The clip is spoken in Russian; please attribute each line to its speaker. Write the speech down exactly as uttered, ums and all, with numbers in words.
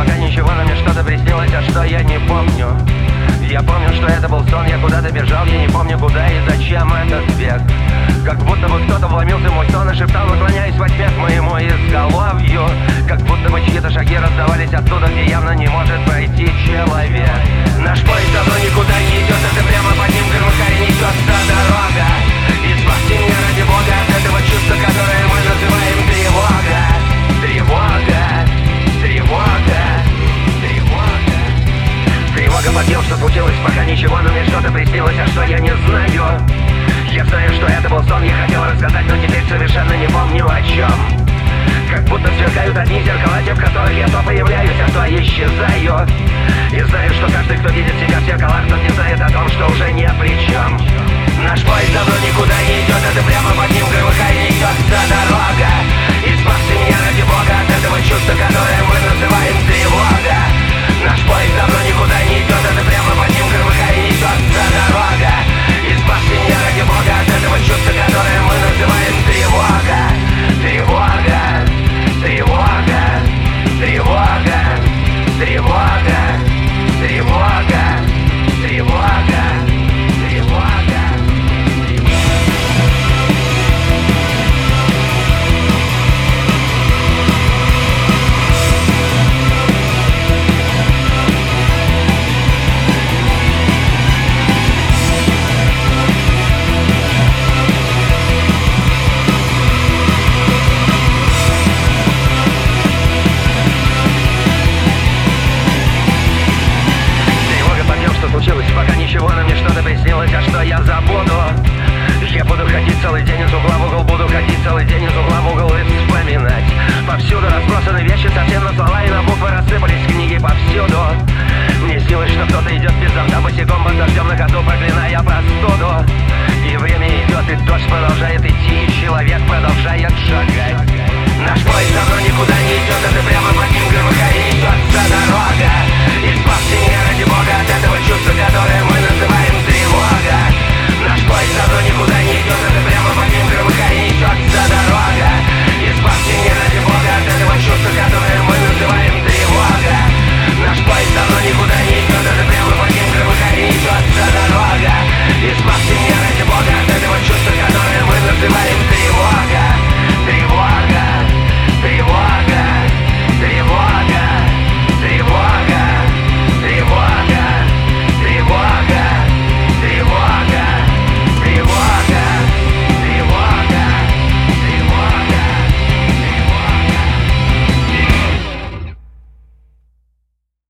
Speaker 1: пока ничего, но мне что-то приснилось, а что я не помню. Я помню, что это был сон, я куда-то бежал, я не помню куда и зачем этот бег. Как будто бы кто-то вломился в мой сон и шептал, уклоняясь во тьме к моему изголовью. Как будто бы чьи-то шаги раздавались оттуда, где явно не может пройти человек. Наш поезд давно никуда не идет, это прямо под ним громыхая несется дорога. И спасти меня ради Бога от этого чувства, которое мы называем тревога. Тревога, тревога, тревога. Тревога подъем, что случилось, пока ничего, но мне что-то приснилось, а что я не знаю. Я знаю, что это был сон, я хотел рассказать, но теперь совершенно не помню о чем. Как будто сверкают одни зеркала, те, в которых я то появляюсь, а то исчезаю. И знаю, что каждый, кто видит себя в зеркалах, тот не знает о том, что уже не при чем. Наш поезд давно никуда не идет, это прямо